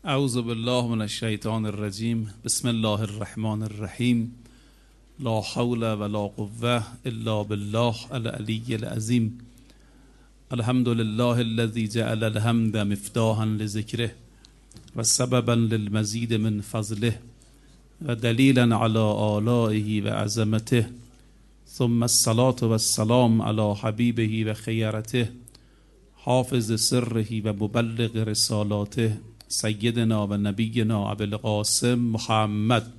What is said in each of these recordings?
اعوذ بالله من الشیطان الرجیم. بسم الله الرحمن الرحیم. لا حول ولا قوة الا بالله العلی العظیم. الحمد لله الذي جعل الحمد مفتاحا لذکره و سببا للمزید من فضله و دلیلا على آلائه و عظمته. ثم الصلاة والسلام على حبیبه و خیرته حافظ سره و مبلغ رسالاته سیدنا و نبینا ابی القاسم محمد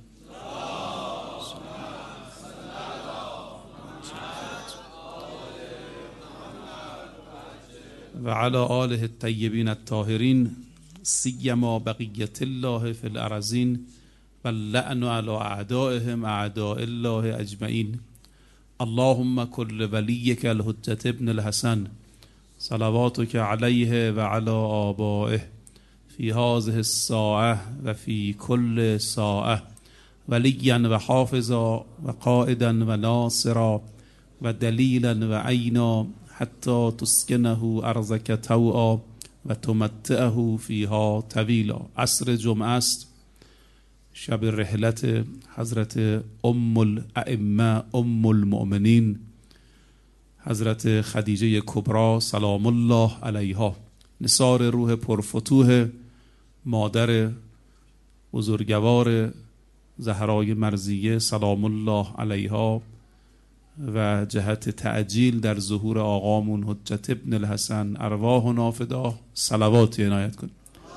و علی آله الطیبین الطاهرین سیما بقیت الله فی الارضین و اللعن علی اعدائهم اعداء الله اجمعین. اللهم كل وليك الحجة ابن الحسن صلواتك عليه وعلى آبائه في هذه الساعة وفي كل ساعة وليا وحافظا وقائدا وناصرا ودليلا وعينا حتى تسكنه أرضك طوعا وتمتعه فيها طويلا. عصر جمعه است، شب رحلت حضرت ام الائمه ام المؤمنین حضرت خدیجه کبری سلام الله علیها، نثار روح پرفتوح مادر بزرگوار زهرای مرضیه سلام الله علیها و جهت تعجیل در ظهور آقامون حجت ابن الحسن ارواحنا فداه صلواتی عنایت کنید.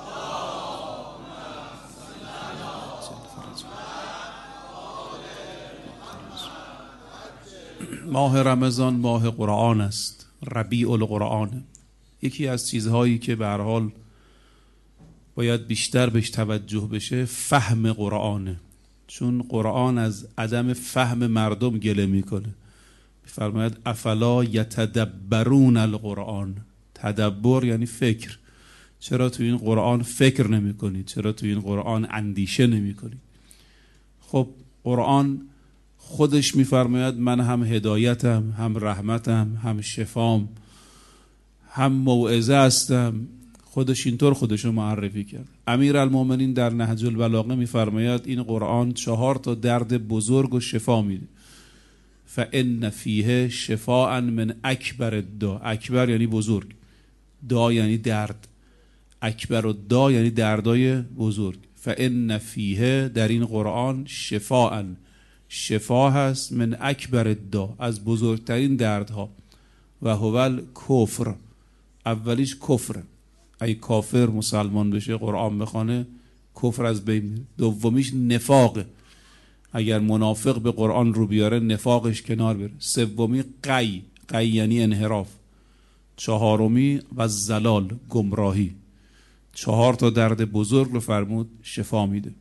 ماه رمضان ماه قرآن است، ربیع القرآن. یکی از چیزهایی که به هر حال باید بیشتر بهش توجه بشه فهم قرآنه، چون قرآن از عدم فهم مردم گله میکنه. میفرماید افلا یتدبرون القرآن. تدبر یعنی فکر. چرا تو این قرآن فکر نمی کنید؟ چرا تو این قرآن اندیشه نمی کنید؟ خب قرآن خودش میفرماید من هم هدایتم، هم رحمتم، هم شفام، هم موعظه هستم. خودش اینطور خودشو معرفی کرد. امیرالمومنین در نهج البلاغه میفرماید این قرآن 4 درد بزرگ و شفا میده. فان فیه شفاء من اکبر الدا. اکبر یعنی بزرگ، دا یعنی درد، اکبر الدا یعنی دردای بزرگ. فان فیه در این قرآن شفاء، شفا هست، من اکبر الدا از بزرگترین دردها. و هو الکفر، اولیش کفر، ای کافر مسلمان بشه قرآن بخونه کفر از بین میره. دومیش نفاق، اگر منافق به قرآن رو بیاره نفاقش کنار بره. سومی قی، قی یعنی انحراف. چهارمی و زلال، گمراهی. 4 درد بزرگ رو فرمود شفا میده.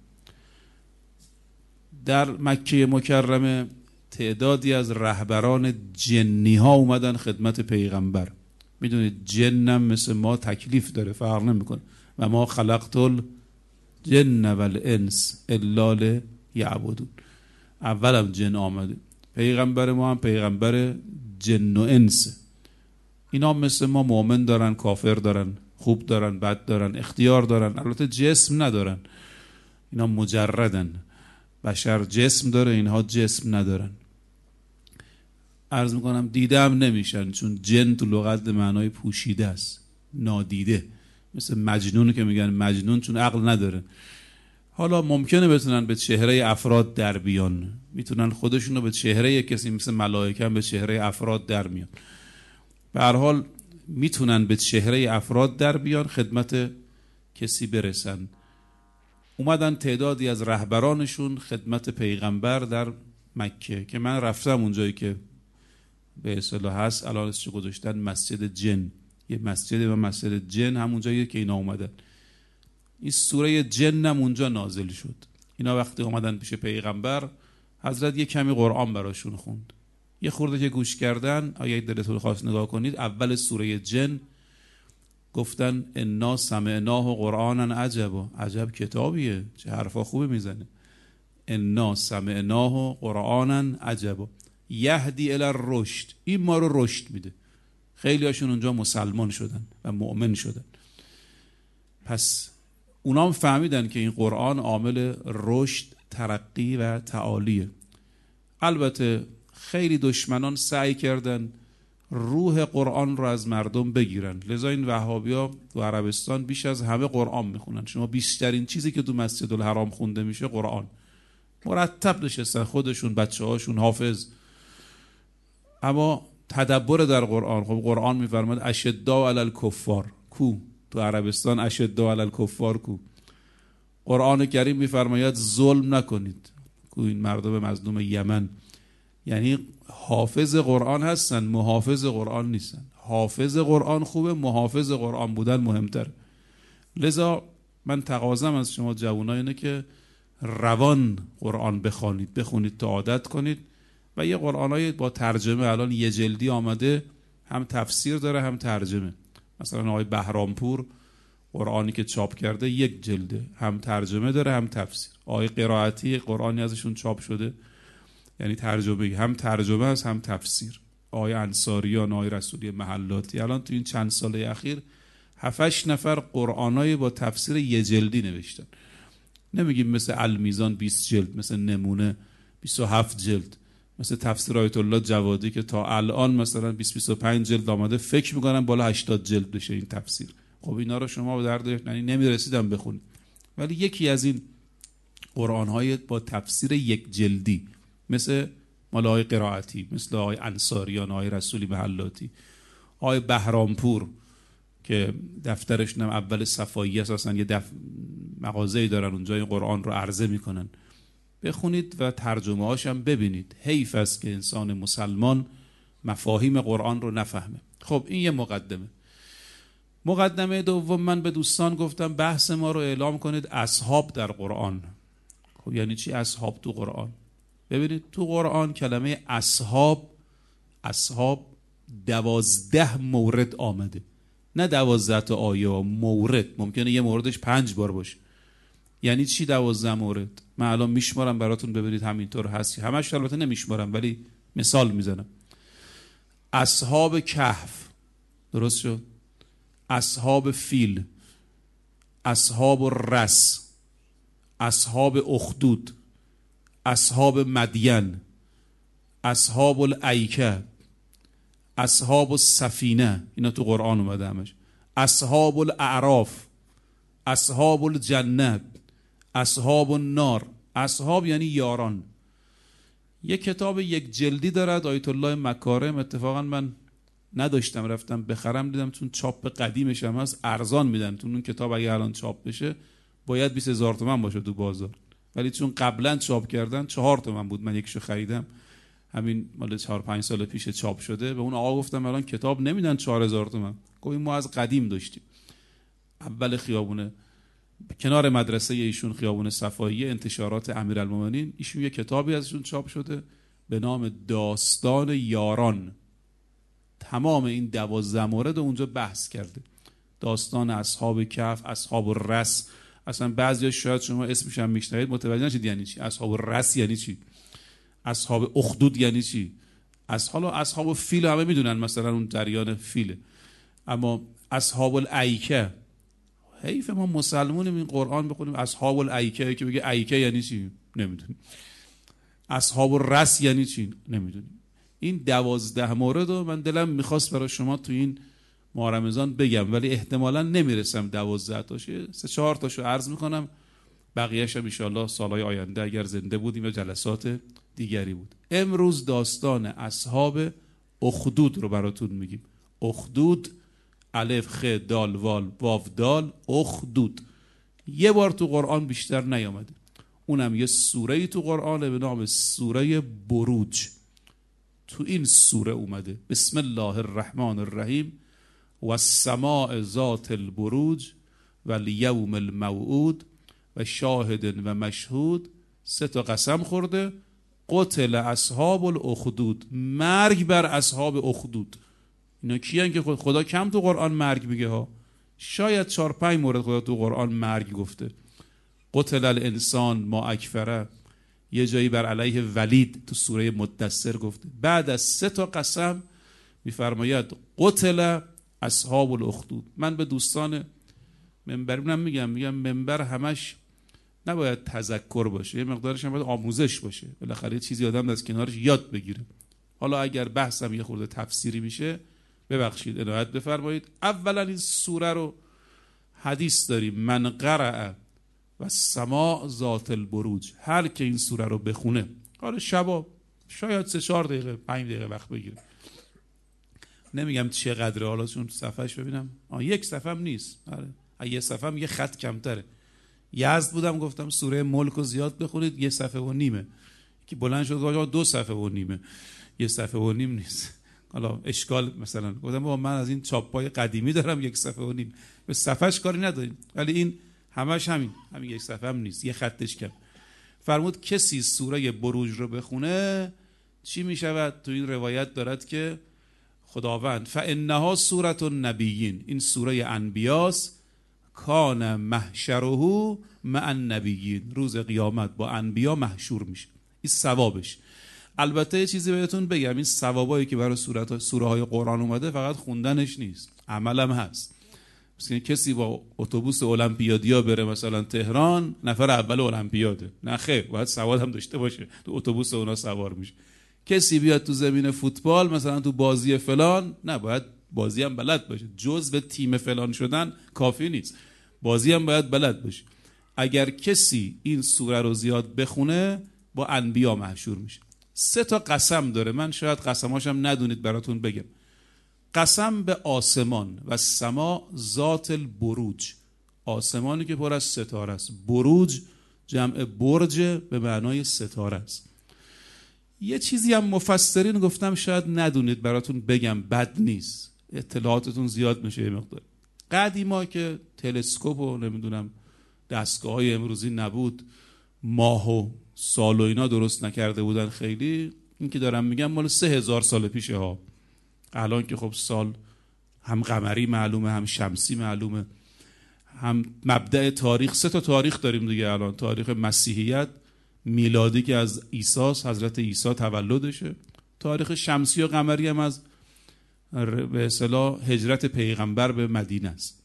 در مکه مکرمه تعدادی از رهبران جنی ها اومدن خدمت پیغمبر. میدونید جنم مثل ما تکلیف داره، فرق نمیکنه. و ما خلقت الجن والانس الا لیعبدون. اولم جن آمده. پیغمبر ما هم پیغمبر جن و انس. اینا مثل ما مؤمن دارن، کافر دارن، خوب دارن، بد دارن، اختیار دارن. البته جسم ندارن، اینا مجردن. بشر جسم داره، اینها جسم ندارن. عرض میکنم دیده هم نمیشن، چون جن تو لغت معنای پوشیده است، نادیده. مثل مجنون که میگن مجنون چون عقل نداره. حالا ممکنه بتونن به چهره افراد در بیان، میتونن خودشونو به چهره کسی مثل ملائکه به چهره افراد در میان. به هر حال میتونن به چهره افراد در بیان، خدمت کسی برسن. اومدن تعدادی از رهبرانشون خدمت پیغمبر در مکه که من رفتم اونجایی که به اصطلاح هست الان اسمش گذاشتن مسجد جن. یه مسجد و مسجد جن همون جایی که اینا اومدن. این سوره جن هم اونجا نازل شد. اینا وقتی اومدن پیش پیغمبر حضرت یه کمی قرآن براشون خوند. یه خورده که گوش کردن، اگه دلتون خواست نگاه کنید، اول سوره جن گفتن انا سمعناه قرآنا عجبا. عجب کتابیه، چه حرفا خوبه میزنه. انا سمعناه قرآنا عجبا یهدی الی الرشد. این ما رو رشد میده. خیلی هاشون اونجا مسلمان شدن و مؤمن شدن. پس اونا هم فهمیدن که این قرآن عامل رشد، ترقی و تعالیه. البته خیلی دشمنان سعی کردن روح قرآن رو از مردم بگیرن، لذا این وهابیا تو عربستان بیش از همه قرآن میخونن. شما بیشترین چیزی که تو مسجد الحرام خونده میشه قرآن، مرتب نشستن خودشون، بچه هاشون حافظ. اما تدبر در قرآن، خب قرآن میفرماد اشداء علی الکفار، کو تو عربستان اشداء علی الکفار کو؟ قرآن کریم میفرماید ظلم نکنید، کو این مردم مظلوم یمن؟ یعنی حافظ قرآن هستن، محافظ قرآن نیستن. حافظ قرآن خوبه، محافظ قرآن بودن مهمتر. لذا من تقاضم از شما جوانان اینه که روان قرآن بخونید تا عادت کنید. و یه قرآنای با ترجمه الان یه جلدی آمده، هم تفسیر داره هم ترجمه. مثلا آقای بهرامپور قرآنی که چاپ کرده یک جلده، هم ترجمه داره هم تفسیر. آقای قرائتی قرآنی ازشون چاپ شده، یعنی ترجمه، هم ترجمه است هم تفسیر. آقای انصاریان، آقای رسولی محلاتی، الان تو این چند ساله اخیر 7-8 نفر قرآنای با تفسیر یه جلدی نوشتن. نمیگیم مثل المیزان 20 جلد، مثل نمونه 27 جلد، مثل تفسیر آیت الله جوادی که تا الان مثلا 20-25 جلد آمده، فکر میکنم بالا 80 جلد بشه این تفسیر. خب اینا رو شما به درد یعنی نمیرسیدم بخونید. ولی یکی از این قرآن‌های با تفسیر یک جلدی مثل مال آقای قرائتی، مثل آقای انصاریان، آقای رسولی محلاتی، آقای بهرامپور که دفترش نم اول صفایی اساسا یه مغازه‌ای دارن اونجا این قرآن رو عرضه میکنن، بخونید و ترجمه هاشم ببینید. حیف است که انسان مسلمان مفاهیم قرآن رو نفهمه. خب این یه مقدمه. مقدمه دوم، من به دوستان گفتم بحث ما رو اعلام کنید اصحاب در قرآن. خب یعنی چی اصحاب تو قرآن؟ ببینید تو قرآن کلمه اصحاب 12 مورد آمده، نه 12 تا آیه، مورد. ممکنه یه موردش 5 بار باشه. یعنی چی 12 مورد؟ من الان میشمارم براتون ببینید همینطور هست. همش البته نمیشمارم ولی مثال میزنم. اصحاب کهف، درست شد؟ اصحاب فیل، اصحاب الرس، اصحاب اخدود، اصحاب مدین، اصحاب الایکه، اصحاب السفینه، اینا تو قرآن اومده همش. اصحاب الاعراف، اصحاب الجنه، اصحاب النار. اصحاب یعنی یاران. یک کتاب یک جلدی دارد آیت الله مکارم، اتفاقا من نداشتم رفتم بخرم، دیدم چون چاپ قدیمش هم هست ارزان میدن. تو اون کتاب اگه الان چاپ بشه باید 20,000 تومان باشه تو بازار، ولی چون قبلا چاپ کردن 4 تومن بود، من یکیشو خریدم، همین مال 4-5 سال پیش چاپ شده. به اون آقا گفتم الان کتاب نمیدن 4,000 تومان. گفت ما از قدیم داشتیم. اول خیابونه کنار مدرسه ایشون، خیابون صفایی، انتشارات امیرالمومنین، ایشون یه کتابی ازشون چاپ شده به نام داستان یاران. تمام این 12 مورد اونجا بحث کرده. داستان اصحاب کهف، اصحاب الرس. اصلا بعضیا شاید شما اسمش هم میشنوید متوجه نشید یعنی چی. اصحاب الرس یعنی چی؟ اصحاب اخدود یعنی چی؟ اصحاب فیل همه میدونن، مثلا اون جریان فیله. اما اصحاب الایکه، حیف ما مسلمونیم این قرآن بخونیم اصحاب الایکه که بگه ایکه یعنی چی نمیدونیم. اصحاب الرس یعنی چی نمیدونیم. این 12 مورد رو من دلم میخواست برای شما تو این ماه رمضان بگم، ولی احتمالا نمیرسم 12 تاشه، 3-4 تاشو عرض میکنم، بقیه‌اش ان شاءالله سالهای آینده اگر زنده بودیم و جلسات دیگری بود. امروز داستان اصحاب اخدود رو براتون میگیم. اخدود، الف خ دال وال واو دال، اخدود. یه بار تو قرآن بیشتر نیامده، اونم یه سوره‌ای تو قرآنه به نام سوره بروج. تو این سوره اومده بسم الله الرحمن الرحیم و السماء ذات البروج و الیوم الموعود و شاهد و مشهود. 3 تا قسم خورده. قتل اصحاب الاخدود، مرگ بر اصحاب اخدود. اینا کیان که خدا کم تو قرآن مرگ میگه ها؟ شاید 4-5 مورد خدا تو قرآن مرگ گفته. قتل الانسان ما اکفره، یه جایی بر علیه ولید تو سوره مدثر گفته. بعد از 3 تا قسم میفرماید قتل اصحاب الاخدود. من به دوستان منبری میگم منبر همش نباید تذکر باشه، یه مقدارش هم باید آموزش باشه، بالاخره چیزی آدم از کنارش یاد بگیره. حالا اگر بحثم یه خورده تفسیری میشه ببخشید عنایت بفرمایید. اولا این سوره رو حدیث داریم، من قرأ و سما ذات البروج، هر که این سوره رو بخونه، حالا شبا شاید 3-4 دقیقه 5 دقیقه وقت بگیره، نمیگم چقدره، حالا چون صفحهش ببینم یک صفحه هم نیست، آره یه صفحه هم یه خط کمتره. یزد بودم گفتم سوره ملک رو زیاد بخونید، 1.5 صفحه که بلند شد گفت 2.5 صفحه، 1.5 صفحه نیست. حالا اشکال مثلا گفتم با من از این چاپای قدیمی دارم 1.5 صفحه، به صفحهش کاری نداریم، ولی این همش همین 1 صفحه هم نیست، یه خطش کم. فرمود کسی سوره بروج رو بخونه چی می شود؟ تو این روایت دارد که خداوند فانها سوره النبیین، این سوره انبیاست، کان محشره مع النبیین، روز قیامت با انبیا محشور میشه، این ثوابش. البته یه چیزی بهتون بگم، این ثوابایی که برای سوره های قرآن اومده فقط خوندنش نیست، عملم هست. مثلا کسی با اتوبوس المپیادیا بره مثلا تهران، نفر اول المپیاده، نه خیر، باید سواد هم داشته باشه، تو اتوبوس اونا سوار میشه. کسی بیاد تو زمین فوتبال مثلا تو بازی فلان، نه باید بازی هم بلد باشه، جزء تیم فلان شدن کافی نیست، بازی هم باید بلد باشه. اگر کسی این سوره رو زیاد بخونه با انبیا محشور میشه. 3 تا قسم داره، من شاید قسماشم ندونید براتون بگم. قسم به آسمان و سما ذات البروج، آسمانی که پر از ستاره است، بروج جمع برج به معنای ستاره است. یه چیزی هم مفسرین گفتم شاید ندونید براتون بگم، بد نیست، اطلاعاتتون زیاد میشه. یه مقدار قدیما که تلسکوپ و نمیدونم دستگاه های امروزی نبود، ماه و سال و اینا درست نکرده بودن خیلی، این که دارم میگم مال 3000 سال پیشه ها. الان که خب سال هم قمری معلومه، هم شمسی معلومه، هم مبدأ تاریخ، 3 تا تاریخ داریم دیگه الان. تاریخ مسیحیت میلادی که از عیسی، حضرت عیسی تولدشه، تاریخ شمسی و قمری هم از به اصطلاح هجرت پیغمبر به مدینه است.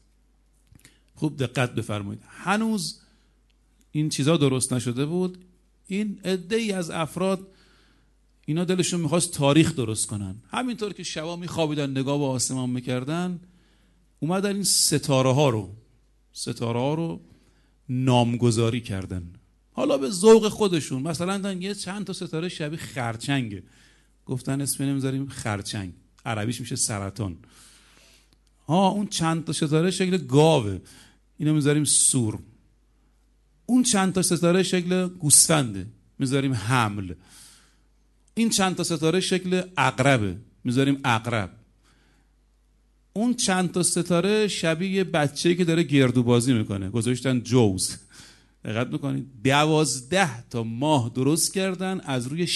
خوب دقت بفرمایید، هنوز این چیزا درست نشده بود. این عده‌ای از افراد اینا دلشون میخواست تاریخ درست کنن، همینطور که شبا میخوابیدن نگاه به آسمان میکردن، اومدن این ستاره ها رو نامگذاری کردن، حالا به ذوق خودشون. مثلا یه چند تا ستاره شبیه خرچنگه، گفتن اسم نمیذاریم خرچنگ، عربیش میشه سرطان. اون چند تا ستاره شکل گاوه، اینو میذاریم سور. اون چند تا ستاره شکل گوسفنده، میذاریم حمل. این چند تا ستاره شکل عقربه، میذاریم عقرب. اون چند تا ستاره شبیه بچه‌ای که داره گردوبازی میکنه، گذاشتن جوز. دقت میکنید 12 تا ماه درست کردن از روی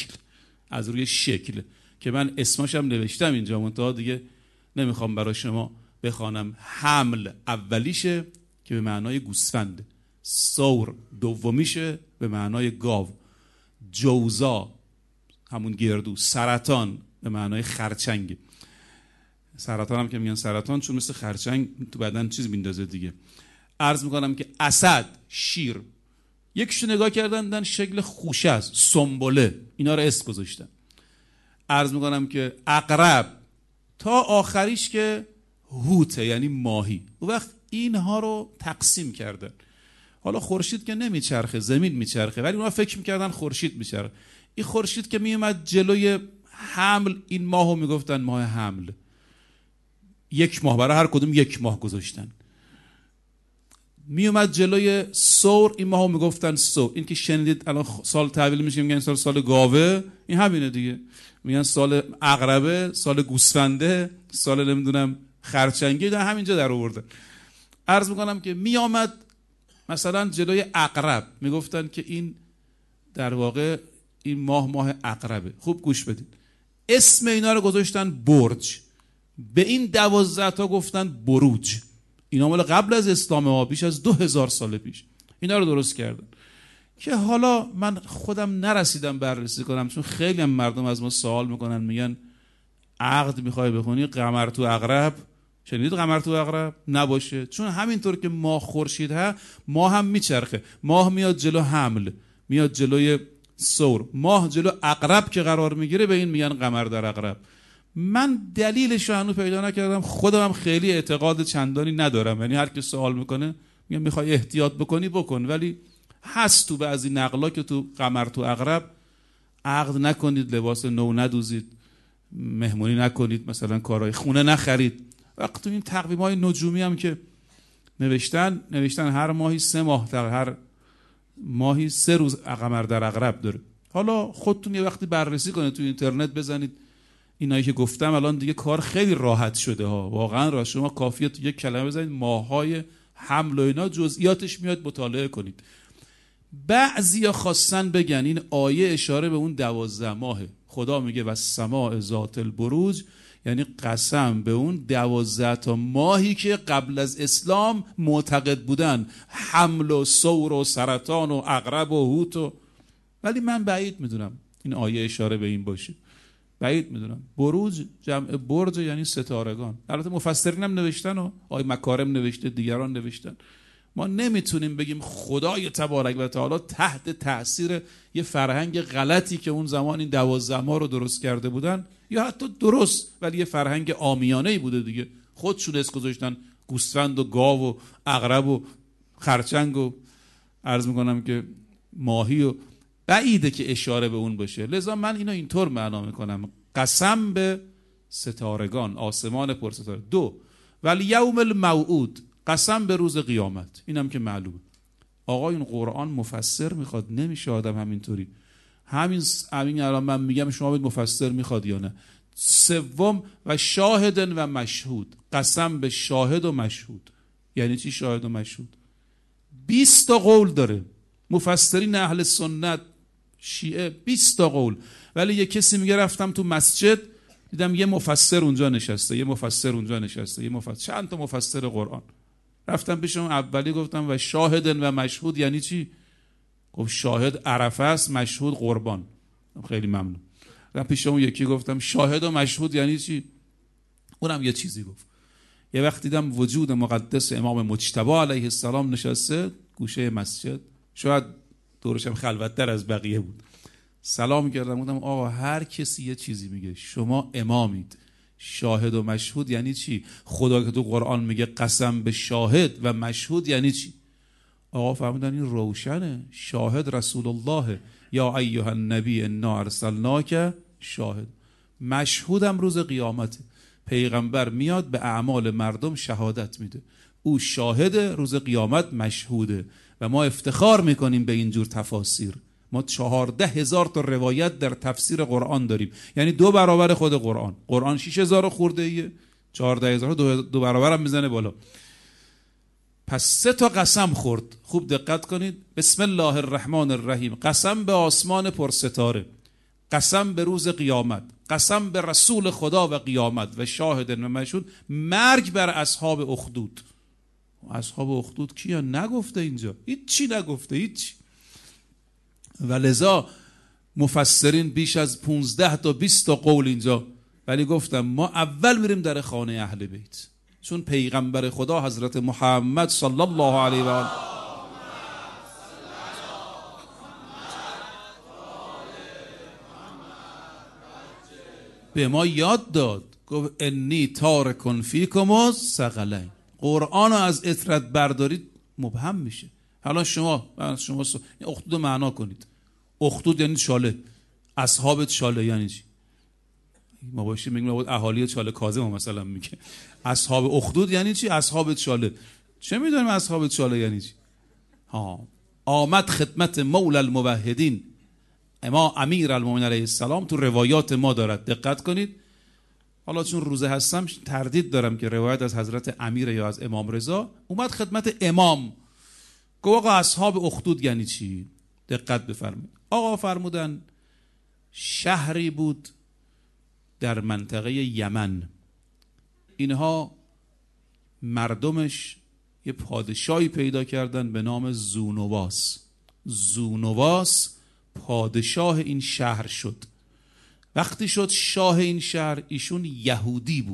شکل که من اسمشم نوشتم اینجا، منتها دیگه نمیخوام برای شما بخوانم. حمل اولیشه که به معنای گوسفنده، ثور دومیشه به معنای گاو، جوزا همون گردو، سرطان به معنای خرچنگ. سرطان هم که میگن سرطان چون مثل خرچنگ تو بدن چیز میندازه دیگه. عرض میکنم که اسد، شیر، یکیشو نگاه کردن دیدن شکل خوشه است، سنبله، اینا رو اسم گذاشتن. عرض میکنم که عقرب تا آخریش که حوته یعنی ماهی. اون وقت اینها رو تقسیم کردن. حالا خورشید که نمیچرخه، زمین میچرخه، ولی اونا فکر میکردن خورشید میچرخه. این خورشید که میومد جلوی حمل، این ماهو میگفتن ماه حمل. 1 ماه برای هر کدوم 1 ماه گذاشتن. میومد جلوی ثور، این ماهو میگفتن ثور. این که شنیدید الان سال تحویل میشه میگن سال گاوه، این همینه دیگه، میگن سال عقربه، سال گوسفنده، سال نمیدونم خرچنگی، ده همینجا در آوردن. عرض میکنم که میامد مثلا جلوی عقرب، میگفتن که این در واقع این ماه عقربه. خوب گوش بدید، اسم اینا رو گذاشتن برج، به این 12 تا گفتن بروج. اینا مال قبل از اسلام ما، بیش از 2000 سال پیش اینا رو درست کردن. که حالا من خودم نرسیدم بررسی کنم، چون خیلی هم مردم از ما سوال میکنن، میگن عقد میخوای بخونی، قمر تو عقرب شنید قمر تو عقرب نباشه، چون همینطور که ماه خورشید ماه هم میچرخه. ماه میاد جلو حمل، میاد جلوی ثور، ماه جلو عقرب که قرار میگیره به این میگن قمر در عقرب. من دلیلش رو هنوز پیدا نکردم، خودم هم خیلی اعتقاد چندانی ندارم. یعنی هر کی سوال میکنه میگم میخوای احتیاط بکنی بکن، ولی هست تو بعضی نقلا که تو قمر تو عقرب عقد نکنید، لباس نو ندوزید، مهمونی نکنید، مثلا کارهای خونه نخرید. وقت تو این تقویم‌های نجومی هم که نوشتن هر ماهی 3 ماه، هر ماهی 3 روز قمر در عقرب داره. حالا خودتون یه وقتی بررسی کنید، تو اینترنت بزنید اینایی که گفتم. الان دیگه کار خیلی راحت شده ها، واقعا راحت. شما کافیه تو یک کلمه بزنید ماه‌های حمل و اینا، جزئیاتش میاد مطالعه کنید. بعضیا خواستن بگن این آیه اشاره به اون 12 ماهه. خدا میگه و السماء ذات البروج، یعنی قسم به اون 12 تا ماهی که قبل از اسلام معتقد بودن، حمل و ثور و سرطان و عقرب و حوت ولی من بعید میدونم این آیه اشاره به این باشه، بعید میدونم. بروج جمع برج یعنی ستارگان. البته مفسرین هم نوشتن و آقای مکارم نوشته، دیگران نوشتن. ما نمیتونیم بگیم خدای تبارک و تعالی تحت تأثیر یه فرهنگ غلطی که اون زمان این 12 ماه رو درست کرده بودن، یا حتی درست ولی یه فرهنگ عامیانه‌ای بوده دیگه، خودشون اسم گذاشتن گوسفند و گاو و عقرب و خرچنگ و عرض میکنم که ماهی، و بعیده که اشاره به اون باشه. لذا من اینو اینطور معنا میکنم: قسم به ستارگان، آسمان پر ستاره. 2 ولی یوم الموعود، قسم به روز قیامت. اینم که معلومه. آقا این قرآن مفسر میخواد، نمیشه آدم همینطوری. همین الان من میگم شما باید مفسر میخواد یا نه. 3 و شاهد و مشهود، قسم به شاهد و مشهود. یعنی چی شاهد و مشهود؟ 20 تا قول داره مفسرین اهل سنت شیعه، 20 تا قول. ولی یه کسی میگه رفتم تو مسجد دیدم یه مفسر اونجا نشسته، یه مفسر اونجا نشسته، یه مفسر، چند تا مفسر قرآن. رفتم پیشم اولی گفتم و شاهد و مشهود یعنی چی؟ گفت شاهد عرفه است، مشهود قربان. خیلی ممنون. رفتم پیشم اون یکی گفتم شاهد و مشهود یعنی چی؟ اونم یه چیزی گفت. یه وقت دیدم وجود مقدس امام مجتبی علیه السلام نشسته گوشه مسجد، شاید دورشم خلوت‌تر از بقیه بود. سلام کردم، گفتم آقا هر کسی یه چیزی میگه، شما امامید. شاهد و مشهود یعنی چی؟ خدا که تو قرآن میگه قسم به شاهد و مشهود یعنی چی؟ آقا فهمیدن این روشنه. شاهد رسول الله، یا ایها النبی انا ارسلناک شاهد. مشهودم روز قیامت، پیغمبر میاد به اعمال مردم شهادت میده، او شاهد، روز قیامت مشهوده. و ما افتخار میکنیم به اینجور تفاسیر. ما 14,000 تا روایت در تفسیر قرآن داریم، یعنی 2 برابر خود قرآن. قرآن 6,000 خورده ایه، 14,000 2 برابر هم میزنه بالا. پس 3 تا قسم خورد. خوب دقت کنید. بسم الله الرحمن الرحیم، قسم به آسمان پرستاره، قسم به روز قیامت، قسم به رسول خدا و قیامت و شاهد و مشهود. مرگ بر اصحاب اخدود. اصحاب اخدود کیان؟ نگفته اینجا، هیچی نگفته، هیچی. و لذا مفسرین بیش از 15 تا 20 تا قول اینجا. ولی گفتم ما اول میریم در خانه اهل بیت، چون پیغمبر خدا حضرت محمد صلی الله علیه و آله به ما یاد داد، گفت انی تارک فیکم الثقلین. قرآن رو از اطرت بردارید مبهم میشه. حالا شما اخدود معنا کنید. اخدود یعنی چاله، اصحاب چاله یعنی چی؟ ما باشیم میگیم اهالی چاله کاظم مثلا میگه. اصحاب اخدود یعنی چی؟ اصحاب چاله. چه میدونیم اصحاب چاله یعنی چی؟ آمد خدمت مولا الموحدین اما امیر المومنین علیه السلام، تو روایات ما دارد، دقت کنید. حالا چون روزه هستم تردید دارم که روایت از حضرت امیر یا از امام رضا. اومد خدمت امام، گفت آقا اصحاب اخدود یعنی چی؟ دقت بفرمایید. آقا فرمودن شهری بود در منطقه یمن، اینها مردمش یه پادشاهی پیدا کردن به نام زونواس. زونواس پادشاه این شهر شد. وقتی شد شاه این شهر، ایشون یهودی بود.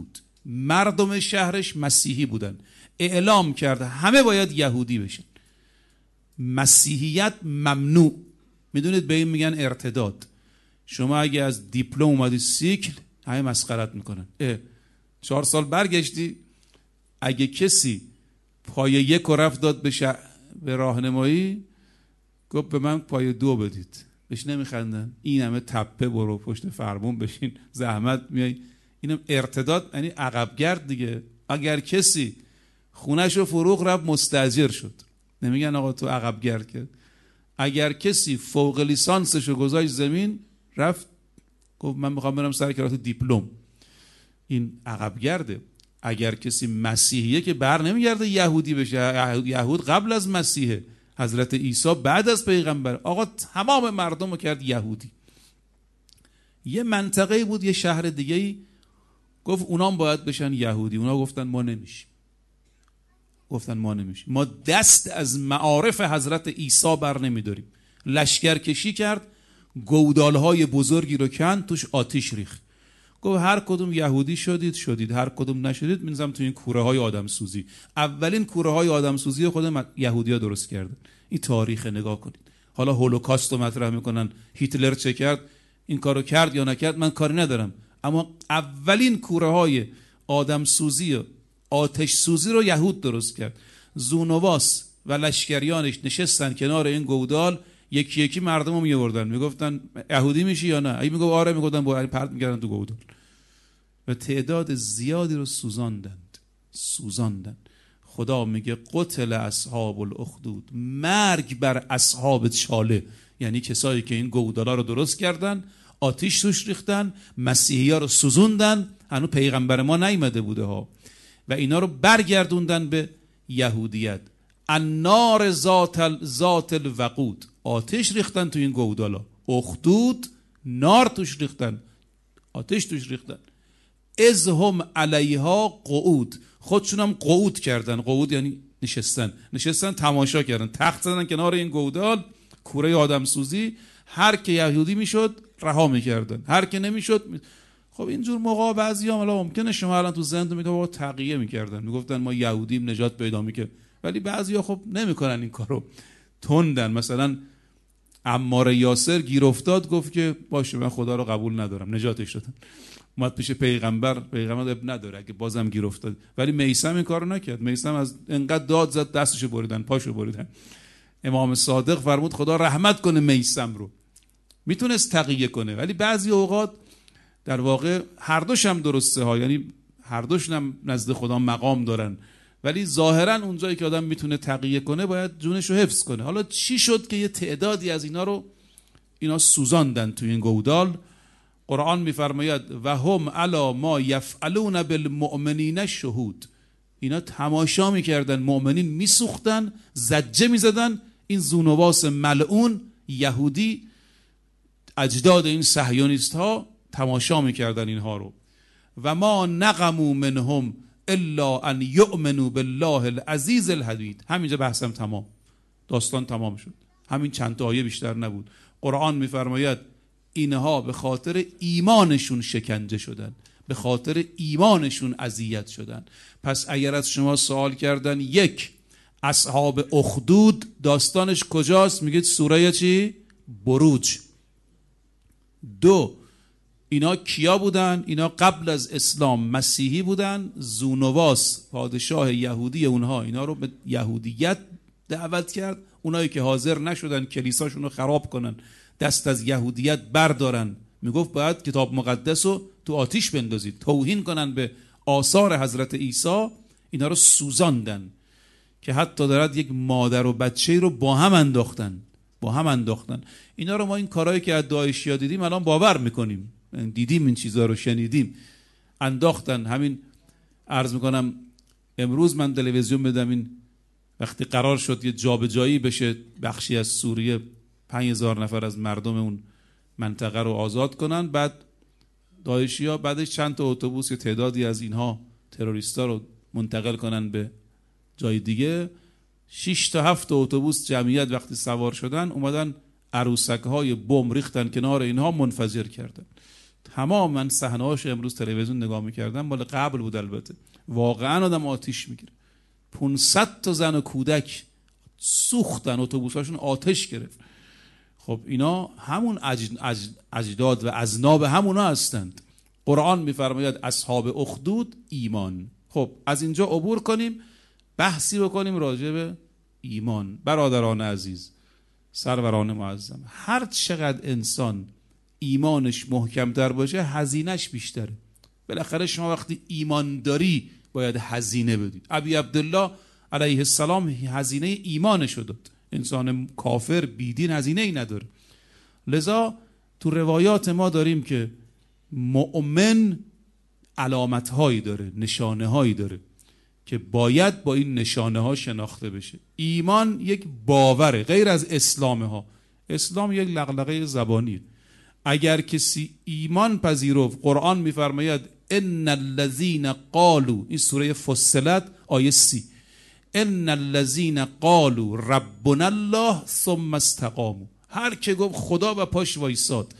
مردم شهرش مسیحی بودن، اعلام کرد همه باید یهودی بشن، مسیحیت ممنوع. میدونید به این میگن ارتداد. شما اگه از دیپلم اومدی سیکل، همه مسخرت میکنن. 4 سال برگشتی، اگه کسی پای 1 رو رفت داد به راهنمایی، گفت به من پای 2 بدید، بهش نمیخندن. این همه تپه برو پشت فرمون بشین، زحمت میای. اینم ارتداد، یعنی عقبگرد دیگه. اگر کسی خونش رو فروغ رفت مستاجر شد، نمیگن آقا تو عقبگرد کرد. اگر کسی فوق لیسانسش رو گذاشت زمین، رفت گفت من میخوام برم سر کلاس دیپلم، این عقبگرده. اگر کسی مسیحیه که بر نمیگرده یهودی بشه. یهود قبل از مسیحه، حضرت عیسی بعد از پیغمبر. آقا تمام مردم رو کرد یهودی. یه منطقه بود، یه شهر دیگه‌ای، گفت اونام باید بشن یهودی. اونا گفتن ما نمیشیم. ما دست از معارف حضرت عیسی بر نمیداریم. لشکر کشی کرد، گودالهای بزرگی رو کند، توش آتش ریخت. گفت هر کدوم یهودی شدید، هر کدوم نشدید می‌ذارم تو این کوره های آدم سوزی. اولین کوره های آدم سوزی خود یهودی‌ها درست کردن. این تاریخ نگاه کنید. حالا هولوکاست رو مطرح میکنن، هیتلر چه کرد، این کارو کرد یا نکرد، من کاری ندارم. اما اولین کوره های آدم سوزی و آتش سوزی رو یهود درست کرد. زونواس و لشکریانش نشستن کنار این گودال، یکی یکی مردم رو میوردن، میگفتن یهودی میشی یا نه؟ این میگفت آره، میگفتن با پرت میکردن تو گودال و تعداد زیادی رو سوزاندن. خدا میگه قتل اصحاب الاخدود، مرگ بر اصحاب چاله، یعنی کسایی که این گودالا رو درست کردن، آتش توش ریختن، مسیحی‌ها رو سوزوندن. هنوز پیغمبر ما نیامده بوده ها، و اینا رو برگردوندن به یهودیت. النار ذات الوقود، آتش ریختن تو این گودالا. اخدود، نار توش ریختن، آتش توش ریختن. اذ هم علیها قعود، خودشون هم قعود کردن. قعود یعنی نشستن تماشا کردن، تخت زدن کنار این گودال، کوره آدم سوزی. هر که یهودی میشد رها میکردن، هر که نمیشد خب اینجور موقع بعضیا حالا ممکنه شما الان تو ذهنتون میگه بابا تقیه میکردن، میگفتن ما یهودیم نجات پیدا میکنه، ولی بعضیا خب نمیکنن این کارو، تندن. مثلا عمار یاسر گیر افتاد، گفت که باشه من خدا رو قبول ندارم، نجاتش دادن. اومد پیش پیغمبر اب نداره اگه بازم گیر افتاد. ولی میثم این کارو نکرد. میثم از انقدر داد زد دستشو بریدن، پاشو بریدن. امام صادق فرمود خدا رحمت کنه میثم رو، میتونست تقیه کنه. ولی بعضی اوقات در واقع هر دوش هم درسته ها، یعنی هر دوش هم نزد خدا مقام دارن، ولی ظاهرا اونجایی که آدم میتونه تقیه کنه باید جونش رو حفظ کنه. حالا چی شد که یه تعدادی از اینا سوزاندن تو این گودال؟ قرآن میفرماید و هم علی ما یفعلون بالمؤمنین شهود. اینا تماشا میکردن، مؤمنین میسوختن، زجه میزدن. این زونواس ملعون یهودی، اجداد این صهیونیست ها، تماشا میکردن اینها رو. و ما نقموا منهم الا ان یؤمنوا بالله العزیز الحدید. همینجا بحثم تمام، داستان تمام شد. همین چند تا آیه بیشتر نبود. قرآن میفرماید اینها به خاطر ایمانشون شکنجه شدن، به خاطر ایمانشون اذیت شدن. پس اگر از شما سوال کردن، یک، اصحاب اخدود داستانش کجاست؟ میگید سوره چی؟ بروج. دو، اینا کیا بودن؟ اینا قبل از اسلام مسیحی بودن. زونواس پادشاه یهودی اونها اینا رو به یهودیت دعوت کرد. اونایی که حاضر نشدن کلیساشون رو خراب کنن، دست از یهودیت بردارن، میگفت باید کتاب مقدس رو تو آتیش بندازید، توهین کنن به آثار حضرت عیسی. اینا رو سوزاندن که حتی دارد یک مادر و بچه رو با هم انداختن. اینا رو ما این کارهایی که از داعشیا دیدیم الان باور میکنیم، دیدیم این چیزها رو، شنیدیم. انداختن. همین عرض میکنم امروز من تلویزیون بدم، این وقتی قرار شد یه جابجایی بشه بخشی از سوریه، 5000 نفر از مردم اون منطقه رو آزاد کنن، بعد داعشیا بعدش چند تا اتوبوس یا تعدادی از اینها تروریستا رو منتقل کنن به جای دیگه. 6 تا 7 اتوبوس جمعیت وقتی سوار شدن اومدن عروسک‌های بمب ریختن کنار اینها، منفجر کردن. تمام من صحنه‌هاش امروز تلویزیون نگاه می‌کردم، مال قبل بود البته، واقعا آدم آتیش میگیره. 500 تا زن و کودک سوختن، اتوبوساشون آتش گرفت. خب اینا همون اجداد و اذناب همونا هستند. قرآن میفرماید اصحاب اخدود ایمان. خب از اینجا عبور کنیم، بحثی بکنیم راجع به ایمان. برادران عزیز، سروران معظم، هر چقدر انسان ایمانش محکم‌تر باشه هزینهش بیشتره. بالاخره شما وقتی ایمان داری باید هزینه بدی. ابی عبدالله علیه السلام هزینه ایمانش داد. انسان کافر بیدین هزینه ای نداره. لذا تو روایات ما داریم که مؤمن علامت هایی داره، نشانه هایی داره که باید با این نشانه ها شناخته بشه. ایمان یک باوره، غیر از اسلام ها. اسلام یک لغلقه زبانیه. اگر کسی ایمان پذیرفت، قرآن میفرماید ان الذين قالوا، این سوره فصلت آیه 30، ان الذين قالوا ربنا الله ثم استقاموا، هر که گفت خدا و پاش وایساد،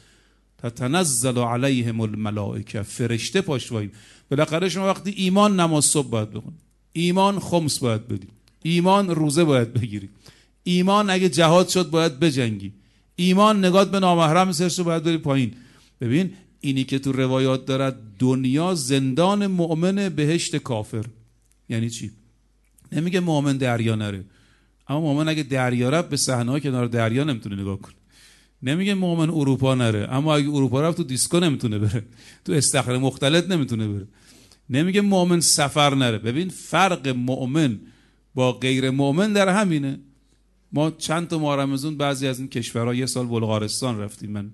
تتنزل علیهم الملائکه، فرشته پاش وای. بالاخره شما وقتی ایمان نماز صبح باید بخونی، ایمان خمس باید بدی، ایمان روزه باید بگیری، ایمان اگه جهاد شد باید بجنگی، ایمان نگات به نامحرم سرش باید بری پایین. ببین اینی که تو روایات دارد دنیا زندان مؤمن، بهشت کافر. یعنی چی؟ نمیگه مؤمن دریا نره، اما مؤمن اگه دریا رفت به صحنه‌های کنار دریا نمیتونه نگاه کنه. نمیگه مؤمن اروپا نره، اما اگه اروپا رفت تو دیسکو نمیتونه بره، تو استخر مختلط نمیتونه بره. نمیگه مؤمن سفر نره. ببین فرق مؤمن با غیر مؤمن در همینه. ما چند تا ماه رمضان بعضی از این کشورها، یه سال بلغارستان رفتیم، من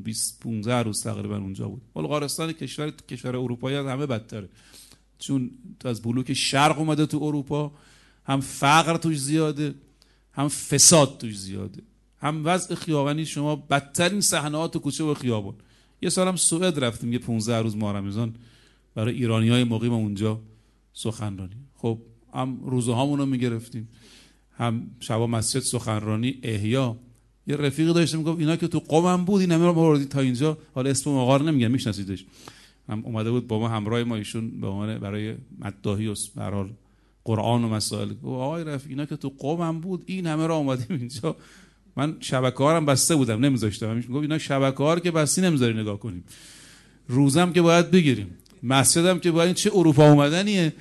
15 روز تقریبا اونجا بود. بلغارستان کشور اروپایی از همه بدتره، چون از بلوک شرق اومده تو اروپا، هم فقر توش زیاده، هم فساد توش زیاده، هم وضع خیابانی شما بدترین صحنه‌ها تو کوچه و خیابان. یه سالم سوئد رفتیم، یه 15 روز ماه رمضان برای ایرانیای مقیم اونجا سخنرانی. خب هم روزهامون رو میگرفتیم، هم شبا مسجد سخنرانی احیا. یه رفیق داشتم میگفت اینا که تو قومم بود این همه رو آوردید تا اینجا، حالا اسم آقا رو نمیگم میشناسیدش، هم اومده بود با ما همراه ما، ایشون به عنوان برای مداحی و به هر حال قرآن و مسائل. آقای رفیق اینا که تو قومم بود این همه رو اومدیم اینجا. من شبکه‌ها رو بسته بودم نمیذاشتم. میگفت اینا شبکه‌ها رو که بستی نمیذاری نگاه کنیم، روزم که باید بگیریم، مسجدم که باید، چه اروپا اومدنیه.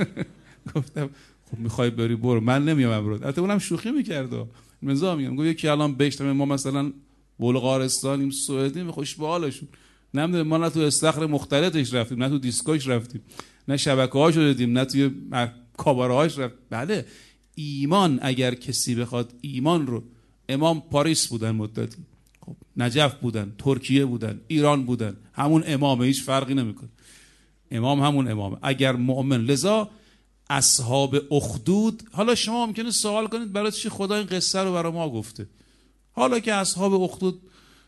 گفتم خب میخوای بری برو، من نمیام امروز. البته اونم شوخی می‌کرد، مزاح میگم. گفت یکی الان بهشتم ما مثلا بلغارستانیم، سوئدیم، خوش به حالشون، نمیدونه ما نه تو استخر مختلطش رفتیم، نه تو دیسکوش رفتیم، نه شبکه‌هاشو دیدیم، نه توی کاباره‌هاش رفت. بله ایمان، اگر کسی بخواد ایمان رو، امام پاریس بودن مدتی، خب نجف بودن، ترکیه بودن، ایران بودن، همون امامه، هیچ فرقی نمیکنه، امام همون امامه اگر مؤمن. لذا اصحاب اخدود، حالا شما ممکنه سوال کنید برای چی خدا این قصه رو برای ما گفته؟ حالا که اصحاب اخدود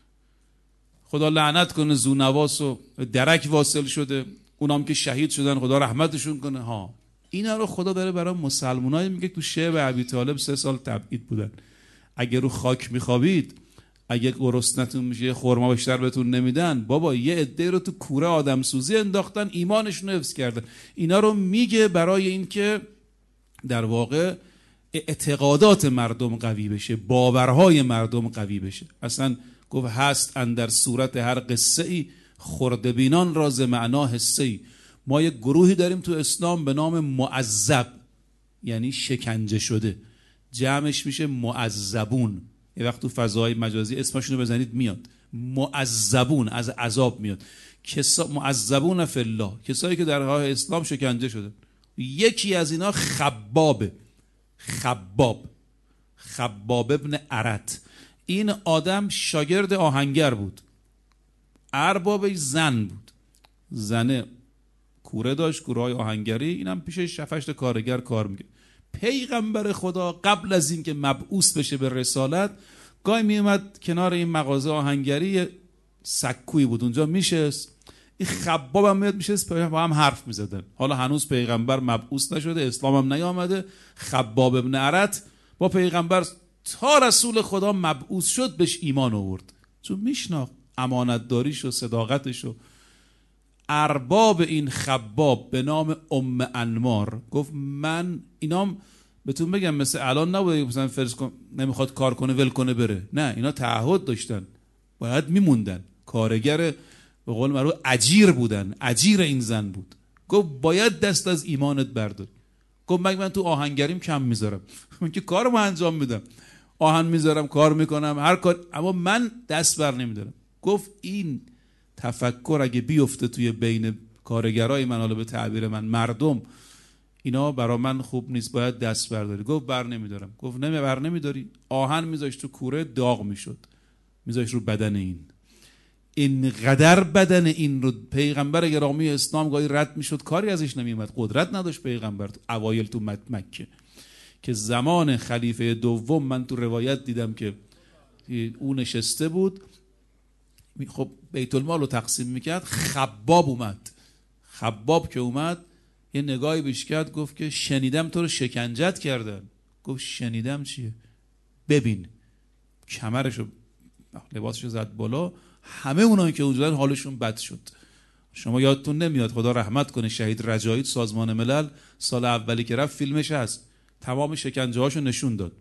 خدا لعنت کنه زونواس و درک واصل شده، اونام که شهید شدن خدا رحمتشون کنه، ها اینا رو خدا داره برای مسلمانای میگه تو شعب ابی طالب 3 سال تبعید بودن. اگه رو خاک میخوابید، اگه گرسنتون میشه خرما بیشتر بهتون نمیدن، بابا یه عده رو تو کوره آدم سوزی انداختن، ایمانشون رو حفظ کردن. اینا رو میگه برای اینکه در واقع اعتقادات مردم قوی بشه، باورهای مردم قوی بشه. اصلا گفت هست اندر صورت هر قصه ای خردبینان را ز معنا حصه ای. ما یک گروهی داریم تو اسلام به نام معذب، یعنی شکنجه شده، جمعش میشه معذبون. یه وقت تو فضای مجازی اسمشون رو بزنید میاد، معذبون، از عذاب میاد. معذبون فی الله، کسایی که در راه اسلام شکنجه شده. یکی از اینا خبابه، خباب ابن ارت. این آدم شاگرد آهنگر بود، اربابش زن بود، زنه کوره داشت، کوره های آهنگری، اینم پیش 7-8 کارگر کار میگه. پیغمبر خدا قبل از این که مبعوث بشه به رسالت، گاهی میومد کنار این مغازه آهنگری، سکویی بود اونجا میشست، این خباب هم میاد میشست، با هم حرف میزدن. حالا هنوز پیغمبر مبعوث نشده، اسلام هم نیامده. خباب ابن ارت با پیغمبر تا رسول خدا مبعوث شد بهش ایمان آورد، چون میشناخت امانتداریش و صداقتش و ارباب این خباب به نام انمار گفت من اینام بهتون بگم مثل الان نبوده مثلا فرض کن نمیخواد کار کنه ول کنه بره، نه اینا تعهد داشتن باید میموندن، کارگر به قول معروف اجیر بودن، اجیر این زن بود. گفت باید دست از ایمانت بردار. گفت من تو آهنگریم کم میذارم من که کارمو انجام میدم، آهن میذارم کار میکنم هر کار، اما من دست بر نمیدارم. گفت این تفکر اگه بیفته توی بین کارگرای من، حالا به تعبیر من مردم، اینا برا من خوب نیست، باید دست برداری. گفت بر نمیدارم. گفت بر نمیداری؟ آهن میذاش تو کوره داغ میشد، میذاش رو بدن اینقدر بدن این رو پیغمبر گرامی اسلام گاهی رد میشد، کاری ازش نمیومد، قدرت نداشت پیغمبر اوایل تو مکه که زمان خلیفه دوم من تو روایت دیدم که اون نشسته بود، خب بیت المال رو تقسیم میکرد، خباب اومد. خباب که اومد یه نگاهی بهش کرد، گفت که شنیدم تو رو شکنجت کردن. گفت شنیدم چیه؟ ببین. کمرشو لباسشو زد بالا، همه اونایی که اونجا حالشون بد شد. شما یادتون نمیاد، خدا رحمت کنه، شهید رجایی سازمان ملل سال اولی که رفت فیلمش هست، تمام شکنجه هاشو نشون داد،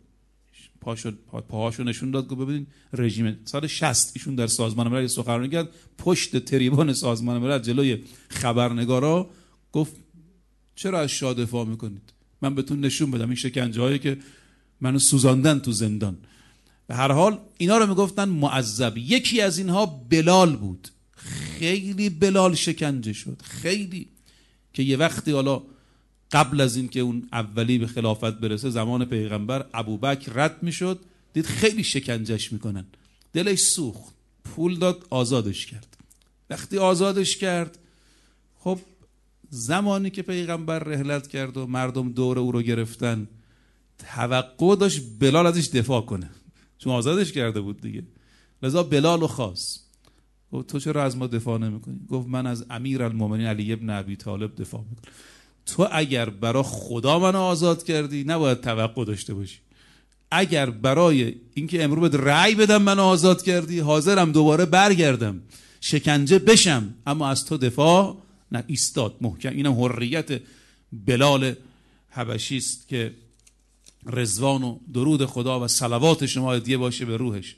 پاهاشو نشون داد. گفت ببینید رژیم سال 60 ایشون در سازمان ملل سخنرانی کرد پشت تریبون سازمان ملل جلوی خبرنگارا، گفت چرا از شاه دفاع میکنید؟ من بهتون نشون بدم این شکنجه هایی که منو سوزاندن تو زندان. به هر حال اینا رو میگفتن معذب. یکی از اینها بلال بود. خیلی بلال شکنجه شد، خیلی، که یه وقتی حالا قبل از این که اون اولی به خلافت برسه زمان پیغمبر، ابوبکر رد میشد، دید خیلی شکنجهش میکنن، دلش سوخت، پول داد آزادش کرد. وقتی آزادش کرد، خب زمانی که پیغمبر رحلت کرد و مردم دور او رو گرفتن، توقع داشت بلال ازش دفاع کنه چون آزادش کرده بود دیگه، لذا بلال رو خواست. گفت تو چرا از ما دفاع نمیکنی؟ گفت من از امیرالمومنین علی ابن ابی طالب دفاع میکنم. تو اگر برای خدا منو آزاد کردی نباید توقع داشته باشی، اگر برای اینکه امروز بهت رأی بدم منو آزاد کردی، حاضرم دوباره برگردم شکنجه بشم، اما از تو دفاع نه. ایستاد محکم. اینم حریت بلال حبشی است که رضوان و درود خدا و صلوات شما هدیه باشه به روحش.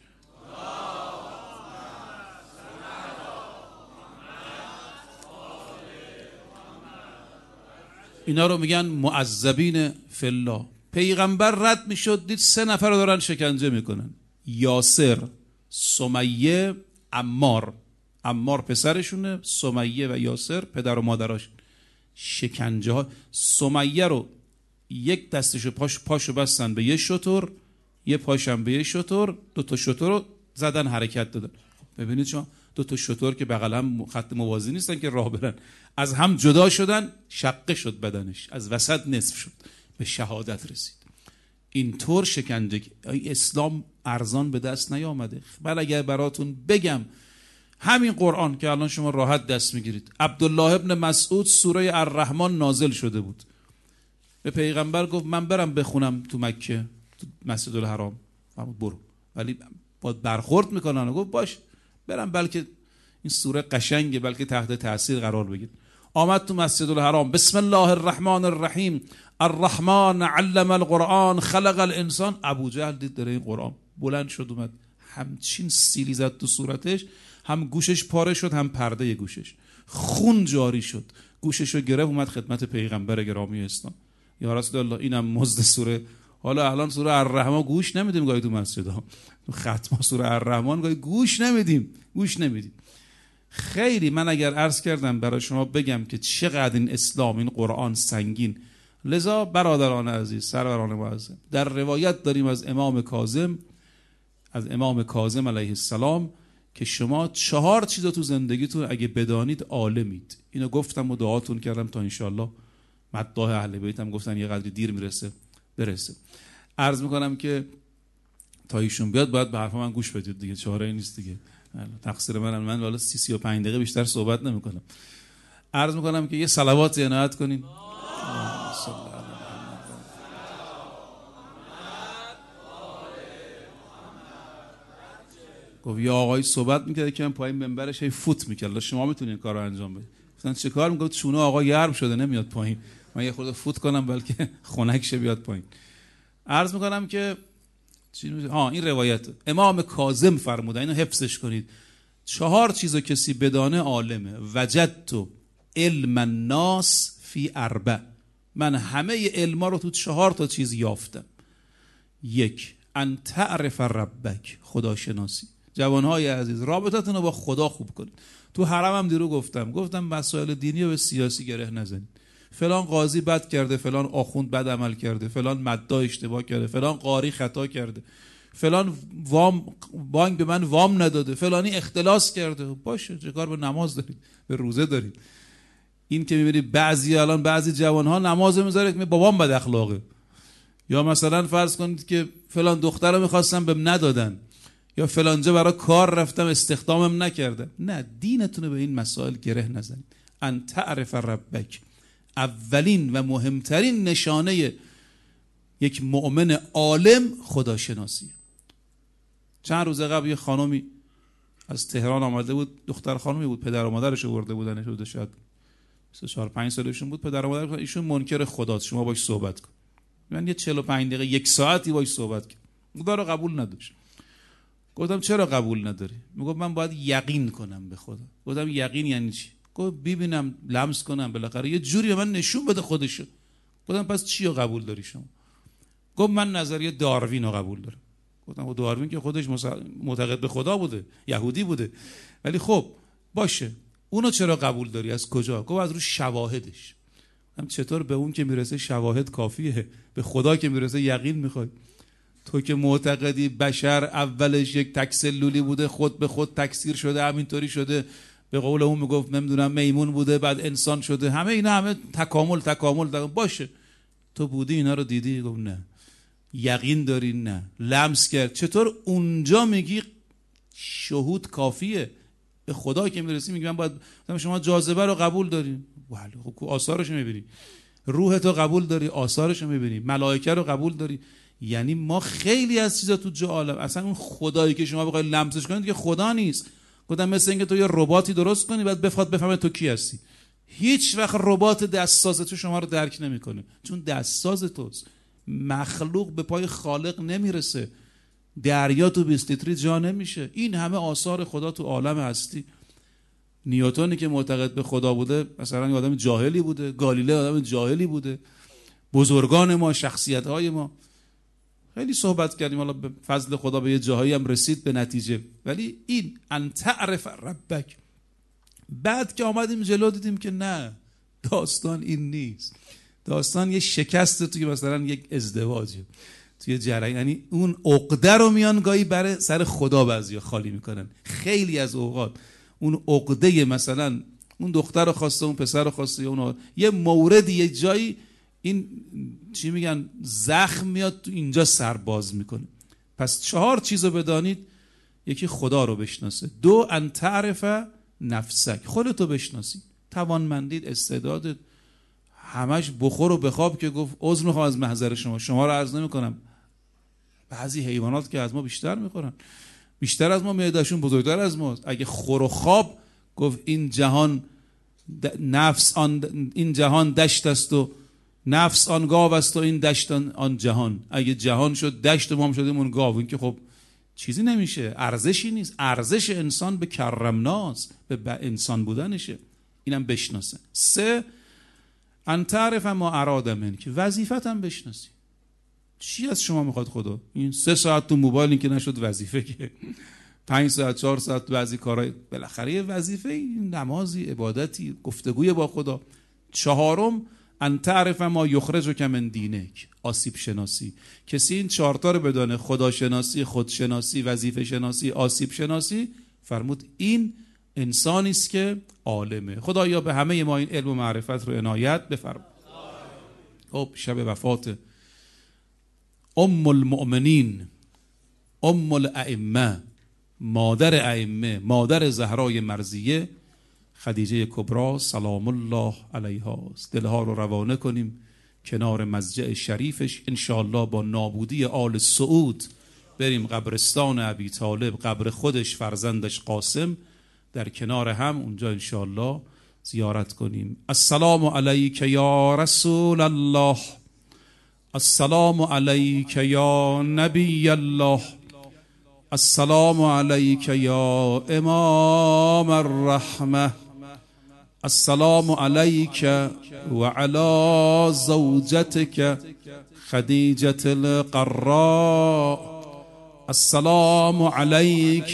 اینا رو میگن معذبین فی الله. پیغمبر رد میشد، دید 3 نفر رو دارن شکنجه میکنن، یاسر، سمیه، عمار. عمار پسرشونه، سمیه و یاسر پدر و مادراش. شکنجه ها. سمیه رو یک دستشو پاشو بستن به یه شتر، یه پاشم به یه شتر، 2 تا شتر رو زدن حرکت دادن. ببینید شما 2 تا شتر که بغل هم خط موازی نیستن که راه برن، از هم جدا شدن، شقه شد بدنش، از وسط نصف شد، به شهادت رسید. اینطور شکنجه. اسلام ارزان به دست نیامده. من اگر براتون بگم همین قرآن که الان شما راحت دست میگیرید، عبدالله ابن مسعود سوره الرحمن نازل شده بود، به پیغمبر گفت من برم بخونم تو مکه تو مسجد الحرام. برو، ولی باید برخورد میکنن. و گفت باش برم، بلکه این سوره قشنگه، بلکه تحت تاثیر قرار بگیر. آمد تو مسجد الحرام، بسم الله الرحمن الرحیم، الرحمن علم القرآن خلق الانسان. ابو جهل دید داره این قرآن، بلند شد اومد، همچین سیلی زد تو صورتش، هم گوشش پاره شد هم پرده گوشش خون جاری شد، گوشش رو گرفت، اومد خدمت پیغمبر گرامی اسلام. یا رسول الله اینم مزد سوره. حالا الان سوره الرحمن گوش نمیدیم گاهی تو مسجدها، تو ختم سوره الرحمن گاهی گوش نمیدیم. خیلی من اگر عرض کردم برای شما بگم که چقدر این اسلام، این قرآن سنگین. لذا برادران عزیز، سروران معظم، در روایت داریم از امام کاظم علیه السلام که شما 4 چیز تو زندگیتون اگه بدانید عالمید. اینو گفتم و دعاتون کردم تا انشالله مداح اهل بیتم گفتم یه قدری دیر برسه. عرض میکنم که تا ایشون بیاد باید به حرف من گوش بدید دیگه، چاره‌ای نیست دیگه. تقصیر من والا 35 دقیقه بیشتر صحبت نمیکنم. عرض میکنم که یه صلوات عنایت کنین. گفت یا آقای صحبت میکرد که من پایین منبرش هی فوت میکرد، شما میتونین کار رو انجام بدید. گفتن چه کار میگفت چونه آقا گرم شده نمیاد پایین، من یه خورده فوت کنم بلکه خنک شه بیاد پایین. عرض میکنم که این روایت امام کاظم فرمودن، اینو حفظش کنید. 4 چیزو کسی بدانه عالمه. وجدت علم الناس فی 4، من همه علما رو تو 4 تا چیز یافتم. 1 ان تعرف ربک، خداشناسی. جوانهای عزیز رابطتون رو با خدا خوب کنید. تو حرم هم دیرو گفتم مسائل دینی رو به سیاسی گره نزنید. فلان قاضی بد کرده، فلان آخوند بد عمل کرده، فلان مدعا اشتباه کرده، فلان قاری خطا کرده، فلان بانک به من وام نداده، فلانی اختلاس کرده. باشه، چه کار به نماز دارید، به روزه دارید؟ این که میبینید بعضی جوانها نماز میذاره که بابام بد اخلاقه، یا مثلا فرض کنید که فلان دختر رو میخواستم بهم ندادن، یا فلانجا برای کار رفتم استخدامم نکردن. نه، دینتون رو به این مسائل گره نزنید. ان تعرف ربک، اولین و مهمترین نشانه یک مؤمن عالم خداشناسی. چند روز قبل یه خانومی از تهران آمده بود، دختر خانومی بود، پدر و مادرش آورده بودن، حدود شاید 4-5 سالشون بود. پدر و مادر ایشون منکر خداست، شما باش صحبت کن. من یه 45 دقیقه 1 ساعتی باش صحبت کردم، خدا رو قبول نداشت. گفتم چرا قبول نداری؟ میگفت من باید یقین کنم به خدا. گفتم یقین یعنی چی؟ گفت ببینم، لمس کنم، بالاخره یه جوری به من نشون بده خودشو. گفتم پس چی رو قبول داری شما؟ گفت من نظریه داروین رو قبول دارم. گفتم داروین که خودش معتقد به خدا بوده، یهودی بوده، ولی خب باشه، اونو چرا قبول داری؟ از کجا؟ گفت از رو شواهدش. هم چطور به اون که میرسه شواهد کافیه، به خدا که میرسه یقین میخوای؟ تو که معتقدی بشر اولش یک تکسلولی بوده، خود به خود تکثیر شده، همینطوری شده، به قول اون میگفت نمیدونم میمون بوده بعد انسان شده، همه اینا همه تکامل باشه. تو بودی اینا رو دیدی؟ گفت نه. یقین داری؟ نه. لمس کرد؟ چطور اونجا میگی شهود کافیه؟ به خدا که میرسی میگی من باید، شما جاذبه رو قبول داری؟ بله، خب آثارش رو میبینی. روح تو قبول داری؟ آثارش رو میبینی. ملائکه رو قبول داری؟ یعنی ما خیلی از چیزا تو جو عالم، اصلا اون خدایی که شما بخوای لمسش کنید که خدا نیست. گفتم مثل اینکه تو یه رباتی درست کنی بعد بخواد بفهمه تو کی هستی. هیچ وقت ربات دستساز تو شما رو درک نمیکنه، چون دستساز توست. مخلوق به پای خالق نمیرسه. دریا تو 20 لیتری جا نمیشه. این همه آثار خدا تو عالم هستی. نیوتنی که معتقد به خدا بوده مثلا یه آدم جاهلی بوده، گالیله آدم جاهلی بوده، بزرگان ما، شخصیت‌های ما. خیلی صحبت کردیم، حالا به فضل خدا به یه جاهایی هم رسید به نتیجه. ولی این ان تعرف ربک، بعد که آمدیم جلو دیدیم که نه، داستان این نیست. داستان یه شکست توی مثلا یک ازدواجه، توی جریان. یعنی اون عقده رو میان گاهی برای سر خدا بعضیا خالی میکنن. خیلی از اوقات اون عقده، مثلا اون دختر رو خواسته، اون پسر رو خواسته، اون یه موردی، یه جایی، این چی میگن، زخم میاد تو اینجا سرباز میکنه. پس 4 چیز رو بدانید. 1 خدا رو بشناسه. 2 ان تعرف نفسک، خودتو بشناسی. توانمندید، استعدادت، همش بخور و بخواب که گفت عذر میخوام از محضر شما رو عرض نمیکنم. بعضی حیوانات که از ما بیشتر میخورن، بیشتر از ما معدهشون بزرگتر از ماست. اگه خور و خواب گفت این جهان این جهان دشت است و نفس آن گاو است و این دشت آن جهان. اگه جهان شد دشت و ما هم شدیم اون گاو، این که خب چیزی نمیشه، ارزشی نیست. ارزش انسان به کرمناست، به انسان بودنشه. اینم بشناسه. 3 ان تعرف ما اراد منک، وظیفتم بشناسی. چی از شما میخواد خدا؟ این 3 ساعت تو موبایل این که نشد وظیفه، که 5 ساعت 4 ساعت تو بعضی کارهای، بالاخره یه وظیفه، نمازی، عبادتی، گفتگوی با خدا. 4 ان تعرف ما یخرجک من دینک، آسیب شناسی. کسی این 4 تا رو بدانه، خداشناسی، خودشناسی، وظیفه شناسی، آسیب شناسی، فرمود این انسانی است که عالمه. خدایا به همه ما این علم و معرفت رو عنایت بفرما. خب شب وفات ام المؤمنین، ام الائمه، مادر ائمه، مادر زهرای مرضیه، خدیجه کبری سلام الله علیها است. دلها رو روانه کنیم کنار مضجع شریفش، انشاءالله با نابودی آل سعود بریم قبرستان ابی طالب، قبر خودش، فرزندش قاسم، در کنار هم اونجا انشاءالله زیارت کنیم. السلام علیک یا رسول الله، السلام علیک یا نبی الله، السلام علیک یا امام الرحمه، السلام علیک وعلى زوجتك خدیجة القراء، السلام علیک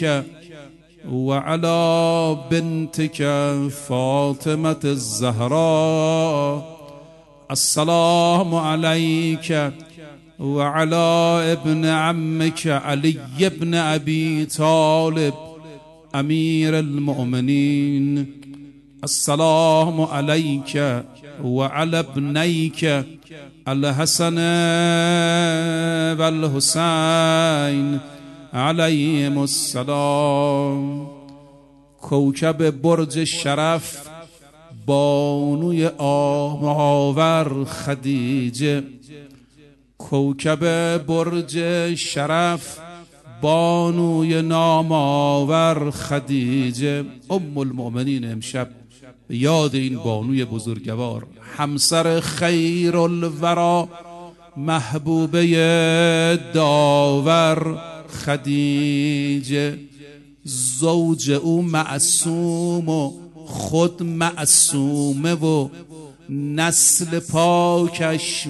وعلى بنتك فاطمة الزهراء، السلام عليك وعلى ابن عمك علي بن أبي طالب أمير المؤمنين، السلام عليك وعلى ابنيك الحسن والحسين علیهم السلام. کوکب برج شرف بانوی آماور خدیجه، کوکب برج شرف بانوی نامآور خدیجه. ام المؤمنین امشب به یاد این بانوی بزرگوار، همسر خیر الورا، محبوبه داور خدیجه، زوج او معصوم و خود معصومه و نسل پاکش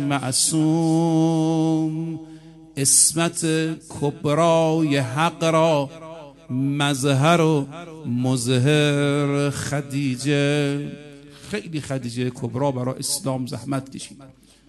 معصوم، عصمت کبرای حق را مظهر و مظهر خدیجه. خیلی خدیجه کبرا برای اسلام زحمت کشید،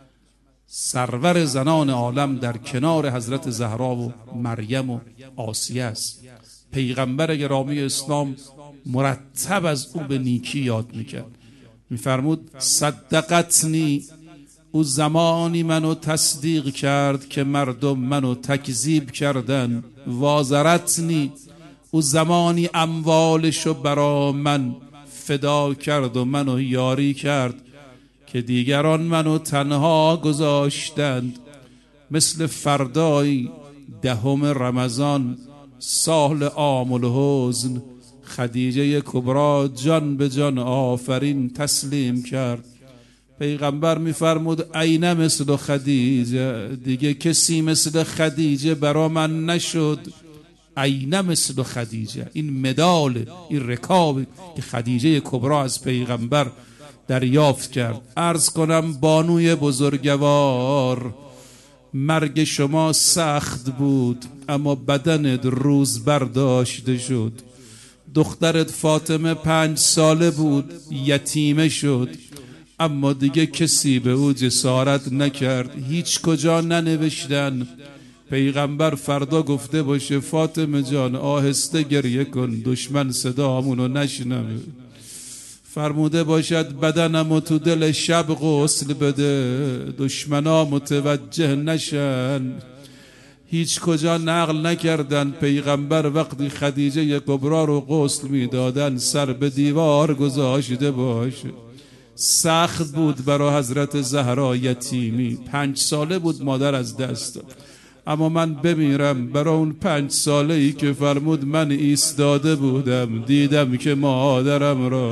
سرور زنان عالم در کنار حضرت زهرا و مریم و آسیه است. پیغمبر گرامی اسلام مرتب از او به نیکی یاد میکرد، میفرمود صدقتنی، او زمانی منو تصدیق کرد که مردم منو تکذیب کردن. وازرتنی، او زمانی اموالشو برا من فدا کرد و منو یاری کرد که دیگران منو تنها گذاشتند. مثل فردای 10 رمضان سال عام الحزن، خدیجه کبرا جان به جان آفرین تسلیم کرد. پیغمبر میفرمود عین مثل خدیجه، دیگه کسی مثل خدیجه برا من نشد. عین مثل خدیجه، این مدال، این رکاب که خدیجه کبرا از پیغمبر دریافت کرد. عرض کنم بانوی بزرگوار، مرگ شما سخت بود اما بدنت روز برداشته شد. دخترت فاطمه 5 ساله بود، یتیمه شد، اما دیگه کسی به او جسارت نکرد، هیچ کجا ننوشتن. پیغمبر فردا گفته باشه فاطمه جان آهسته گریه کن، دشمن صدامونو نشنوه. فرموده باشد بدنمو تو دل شب غسل بده، دشمنا متوجه نشن. هیچ کجا نقل نکردن پیغمبر وقتی خدیجه کبرا رو غسل میدادن سر به دیوار گذاشته باشه. سخت بود برای حضرت زهرا یتیمی، 5 ساله بود مادر از دست داد. اما من بمیرم برای اون 5 ساله ای که فرمود من ایستاده بودم، دیدم که مادرم را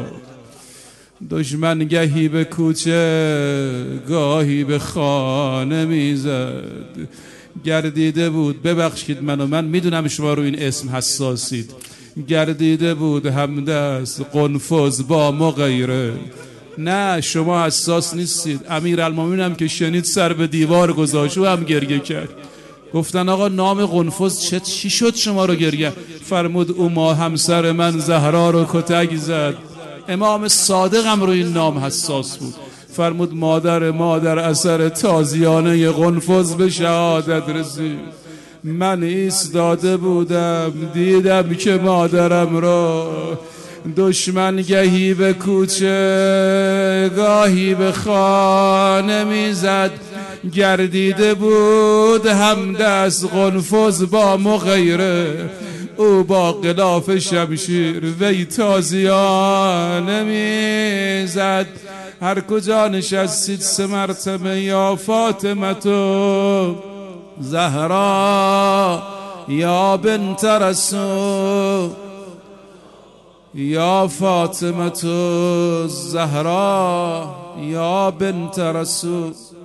دشمن گهی به کوچه گاهی به خانه میزد. گردیده بود، ببخشید من میدونم شما رو این اسم حساسید، گردیده بود همدست قنفذ با مغیره. نه شما حساس نیستید. امیرالمومنین هم که شنید سر به دیوار گذاشت و هم گریه کرد. گفتن آقا نام قنفذ چی شد شما رو گریه؟ فرمود او ما همسر من زهرا رو کتک زد. امام صادق هم روی این نام حساس بود. فرمود مادر اثر تازیانه قنفذ به شهادت رسید. من ایستاده بودم دیدم که مادرم را دشمن گهی به کوچه گاهی به خانه میزد. گردیده بود همدست قنفذ با مغیره، او با غلاف شمشیر وی تازیانه میزد. هر کجا نشستید 3 مرتبه یا فاطمه تو زهرا یا بنت رسول یا فاطمة الزهراء یا بنت رسول